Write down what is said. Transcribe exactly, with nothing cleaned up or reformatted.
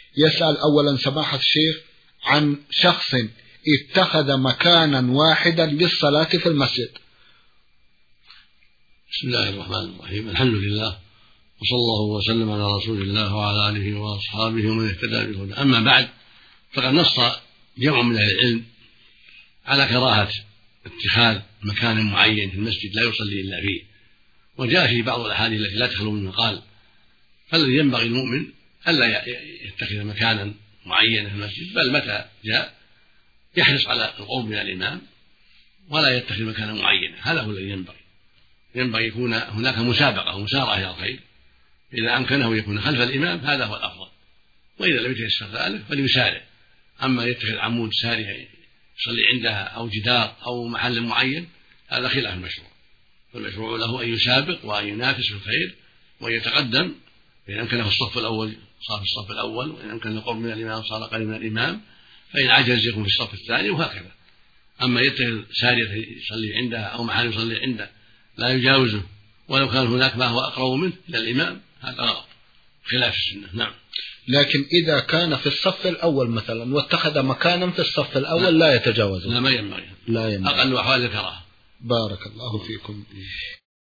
يسأل أولا سماحة الشيخ عن شخص اتخذ مكانا واحدا للصلاة في المسجد. بسم الله الرحمن الرحيم، الحمد لله وصلى الله وسلم على رسول الله وعلى آله وأصحابه ومن اهتدى بهداه. أما بعد، فقد نص جمع من أهل العلم على كراهة اتخاذ مكان معين في المسجد لا يصلي إلا فيه، وجاء في بعض الأحاديث التي لا تخلو من مقال. فالذي ينبغي المؤمن ألا يتخذ مكانا معينا في المسجد، بل متى جاء يحرص على القرب من الإمام ولا يتخذ مكانا معينا. هذا هو الذي ينبغي. ينبغي يكون هناك مسابقة ومسارعة إلى الخير، إذا أمكنه يكون خلف الإمام هذا هو الأفضل، وإذا لم يتيسر ذلك فليسارع. أما يتخذ عمود سارية يصلي عندها أو جدار أو محل معين هذا خلاف المشروع، فالمشروع له أن يسابق وأن ينافس في الخير وأن يتقدم. فإن أمكنه الصف الأول صار في الصف الأول، وإن أمكن القرب من الإمام صار قريب من الإمام، فإن عجز يكون في الصف الثاني، وهكذا. أما يتخذ سارية يصلي عندها أو محل يصلي عنده لا يجاوزه ولو كان هناك ما هو أقرب منه إلى الإمام، هذا غلط خلاف السنة. نعم. لكن إذا كان في الصف الأول مثلا واتخذ مكانا في الصف الأول لا, لا يتجاوزه. لا، ما ينبغي. لا ينبغي. أقل أحوال الكراهة. بارك الله فيكم.